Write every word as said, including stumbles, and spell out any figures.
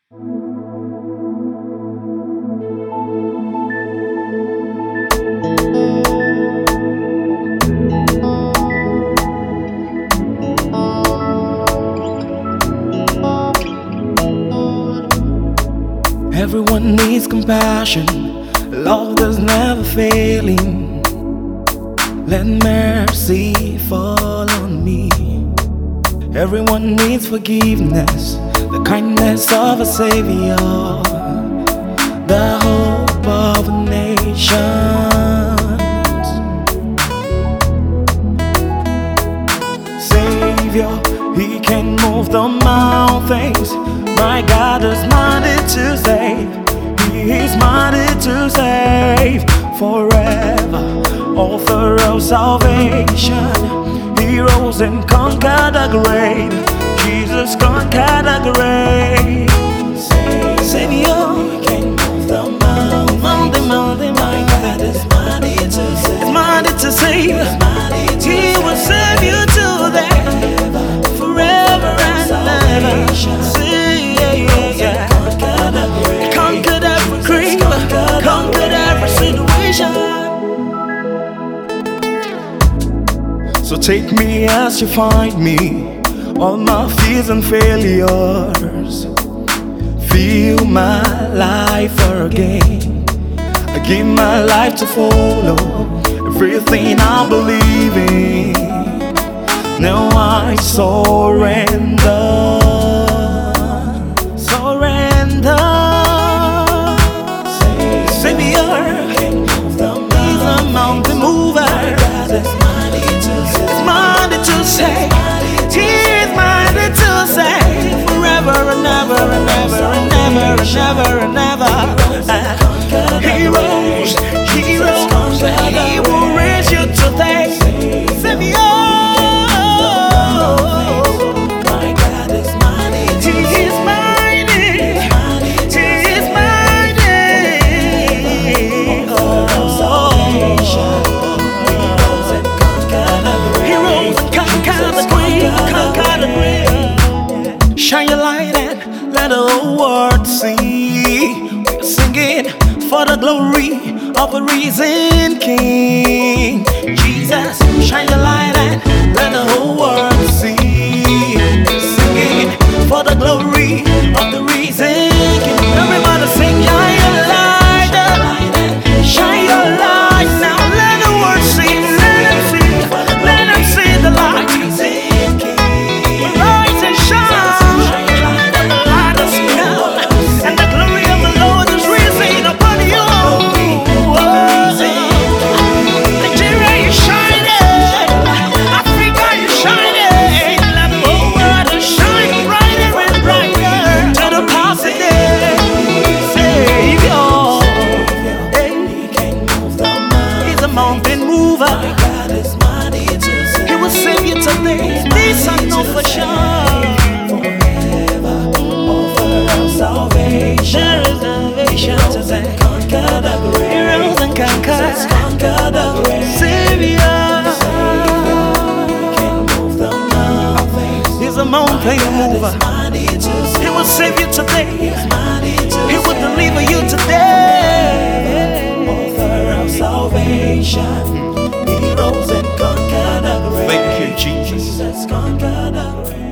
Everyone needs compassion, love that's never failing. Let mercy fall on me. Everyone needs forgiveness, the kindness of a Savior, the hope of nations. Savior, He can move the mountains. My God is mighty to save. He is mighty to save forever. Author of salvation, He rose and conquered the grave. Jesus conquered the grave. Savior, He can move the mountains. Mountain, mountain, my God is mighty to save. He's mighty to save. He will save you today, forever and ever. Conquered every creed, conquered every situation. So take me as you find me, all my fears and failures. Feel my life again. I give my life to follow everything I believe in. Now I surrender. Never and never, uh, He rose, He rose, He will raise you today. Savior, my God is mighty. He is mighty. He is mighty. Oh, He rose and conquered the grave, conquered the grave. Shine your light and let the whole world see. We're singing for the glory of a risen King. Jesus, shine your light and let the whole world see. Singing for the glory of the risen King. Everybody sing, shine your light, shine your light now. Let the world see, let them see, let them see the light. Rise and shine. Mountain mover, my God is mighty to save. He will save you today. This I know for sure. Forever, author of salvation. There is salvation today. Conquer the grave. He rose and conquered. Conquer the grave. Savior, He can move the mountains. He's a mountain mover. He will save you today. He will deliver you today. Salvation, He rose and conquered the grave. Thank you, Jesus. Jesus conquered the grave.